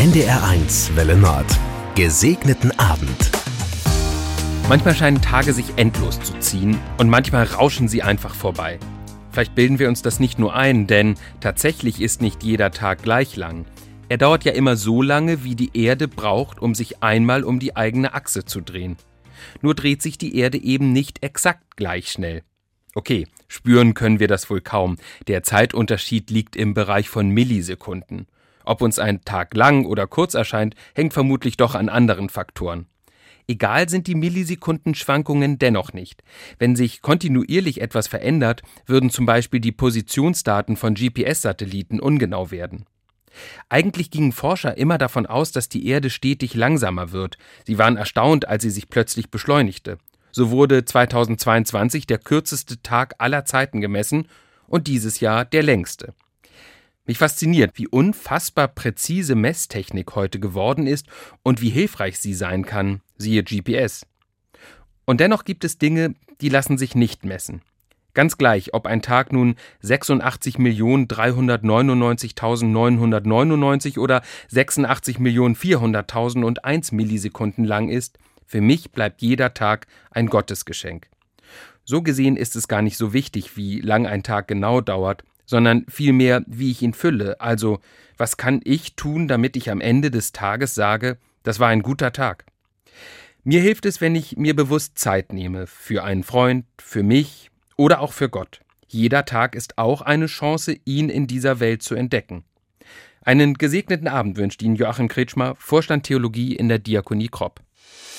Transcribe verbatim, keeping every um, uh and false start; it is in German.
N D R eins Welle Nord. Gesegneten Abend. Manchmal scheinen Tage sich endlos zu ziehen und manchmal rauschen sie einfach vorbei. Vielleicht bilden wir uns das nicht nur ein, denn tatsächlich ist nicht jeder Tag gleich lang. Er dauert ja immer so lange, wie die Erde braucht, um sich einmal um die eigene Achse zu drehen. Nur dreht sich die Erde eben nicht exakt gleich schnell. Okay, spüren können wir das wohl kaum. Der Zeitunterschied liegt im Bereich von Millisekunden. Ob uns ein Tag lang oder kurz erscheint, hängt vermutlich doch an anderen Faktoren. Egal sind die Millisekundenschwankungen dennoch nicht. Wenn sich kontinuierlich etwas verändert, würden zum Beispiel die Positionsdaten von G P S-Satelliten ungenau werden. Eigentlich gingen Forscher immer davon aus, dass die Erde stetig langsamer wird. Sie waren erstaunt, als sie sich plötzlich beschleunigte. So wurde zweitausendzweiundzwanzig der kürzeste Tag aller Zeiten gemessen und dieses Jahr der längste. Mich fasziniert, wie unfassbar präzise Messtechnik heute geworden ist und wie hilfreich sie sein kann, siehe G P S. Und dennoch gibt es Dinge, die lassen sich nicht messen. Ganz gleich, ob ein Tag nun sechsundachtzig Millionen dreihundertneunundneunzigtausendneunhundertneunundneunzig oder sechsundachtzig Millionen vierhunderttausendundeins Millisekunden lang ist, für mich bleibt jeder Tag ein Gottesgeschenk. So gesehen ist es gar nicht so wichtig, wie lang ein Tag genau dauert, sondern vielmehr, wie ich ihn fülle. Also, was kann ich tun, damit ich am Ende des Tages sage, das war ein guter Tag? Mir hilft es, wenn ich mir bewusst Zeit nehme, für einen Freund, für mich oder auch für Gott. Jeder Tag ist auch eine Chance, ihn in dieser Welt zu entdecken. Einen gesegneten Abend wünscht Ihnen Joachim Kretschmer, Vorstand Theologie in der Diakonie Kropp.